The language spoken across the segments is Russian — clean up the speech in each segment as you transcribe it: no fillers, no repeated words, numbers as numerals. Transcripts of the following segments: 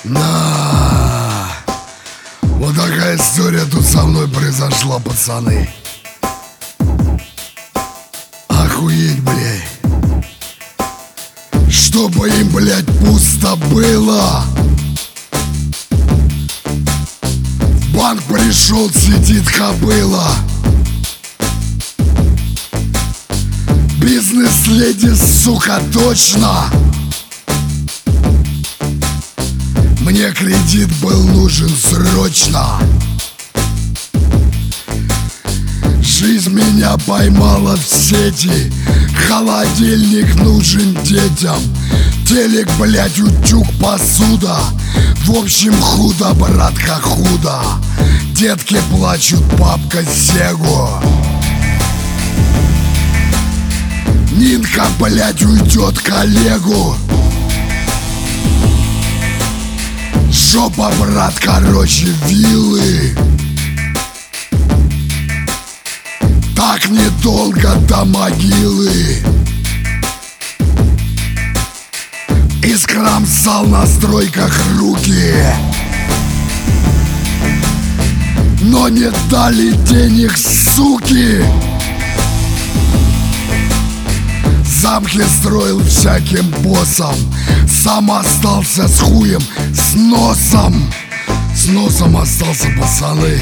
На! Вот такая история тут со мной произошла, пацаны. Охуеть, блядь. Чтобы им, блядь, пусто было. В банк пришел, сидит кобыла. Бизнес-леди, сука, точно. Мне кредит был нужен срочно. Жизнь меня поймала в сети. Холодильник нужен детям. Телек, блядь, утюг, посуда. В общем, худо, братка, худо. Детки плачут, папка Сегу. Нинка, блядь, уйдет коллегу. Жопа, брат, короче, виллы. Так недолго до могилы. Искромсал на стройках руки, но не дали денег, суки. Замки строил всяким боссом. Сам остался с хуем, с носом. С носом остался, пацаны.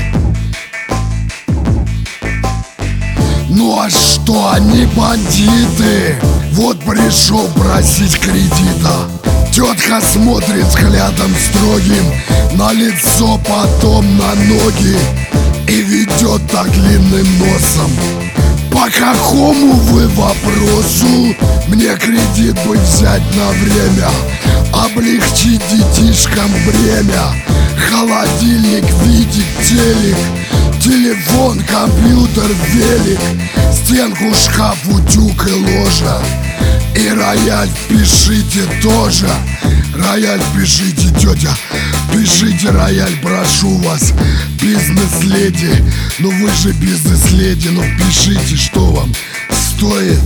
Ну а что, они бандиты. Вот пришел просить кредита. Тетка смотрит взглядом строгим на лицо, потом на ноги, и ведет так длинным носом. По какому вы вопросу? Мне кредит бы взять на время, облегчить детишкам бремя. Холодильник, видик, телек, телефон, компьютер, велик, стенку, шкаф, утюг и ложа. И рояль пишите тоже. Рояль пишите, тетя, пишите, рояль, прошу вас. Бизнес-леди, ну вы же бизнес-леди, ну пишите, что вам стоит.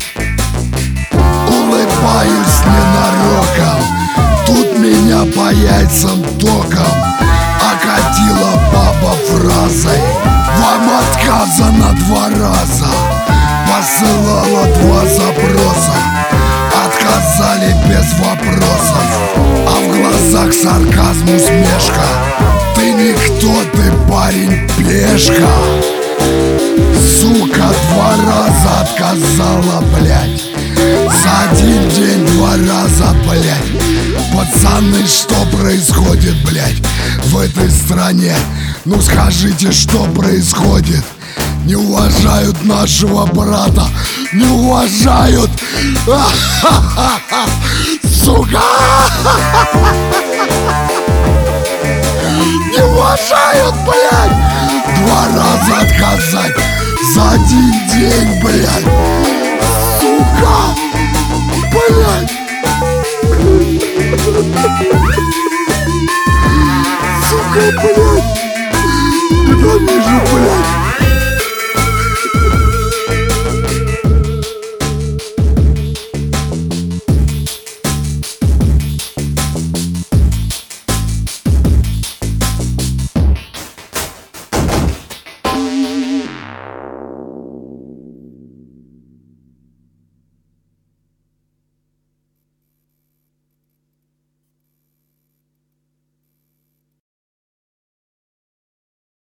Улыбаюсь ненароком, тут меня по яйцам током окатила баба фразой: вам отказано 2 раза. Посылала 2 запроса, отказали без вопросов. А в глазах сарказм, усмешка. Ты никто, ты парень, пешка. Сука, 2 раза отказала, блядь. За 1 день 2 раза, блядь. Пацаны, что происходит, блядь, в этой стране? Ну скажите, что происходит? Не уважают нашего брата. Не уважают. Сука. Не уважают, блядь. 2 раза отказать за 1 день, блядь. Сука. Блядь. Сука, блядь. Ненавижу, блядь.